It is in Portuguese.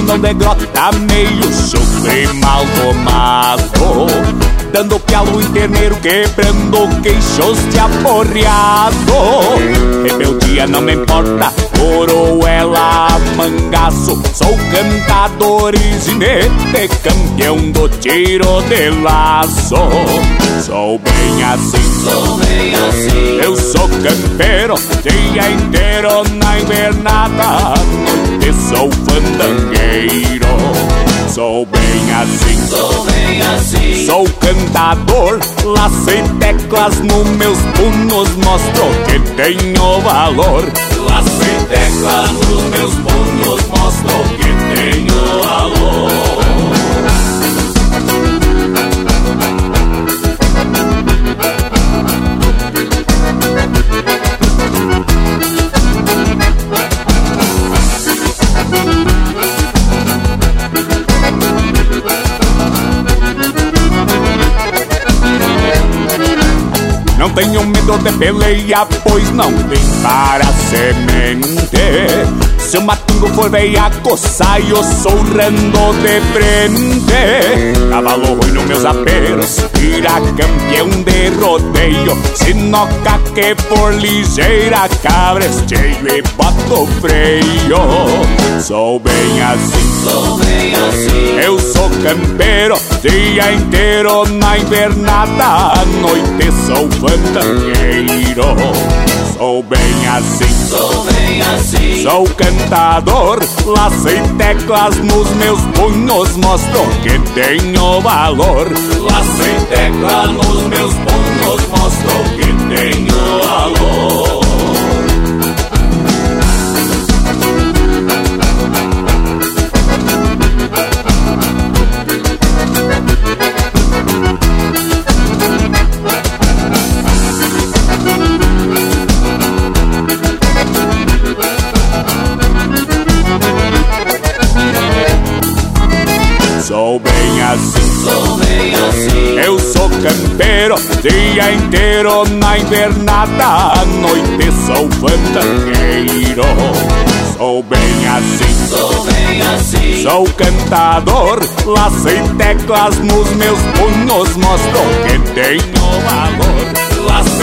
fundão de grota, meio chucre mal tomado, dando pialo em terneiro, quebrando queixos de aporreado. Rebeldia não me importa, coroela, mangaço, sou cantador e ginete, campeão do tiro de laço. Sou bem assim, sou bem assim. Eu sou campeiro, dia inteiro na invernada, à noite sou fandangueiro. Sou bem assim, sou bem assim. Sou cantador, lacei teclas nos meus punhos, mostro que tenho valor. Lacei teclas nos meus punhos, mostro que tenho valor. Não tenho medo de peleia, pois não tem para semente. Se o matungo for veiaco, saio surrando de frente. Cavalo ruim nos meus aperos, vira campeão de rodeio. Sinoca que for ligeira, cabresteio e boto freio. Sou bem assim, sou bem assim. Eu sou campeiro, dia inteiro na invernada, à noite sou fandangueiro. Sou bem assim, sou bem assim. Sou cantador, lacei teclas nos meus punhos, mostro que tenho valor. Lacei teclas nos meus punhos, mostro que tenho valor. Sou bem assim, sou bem assim. Eu sou campeiro, dia inteiro na invernada, à noite sou fandangueiro. Sou bem assim, sou bem assim. Sou cantador, lacei teclas nos meus punhos, mostro que tenho valor.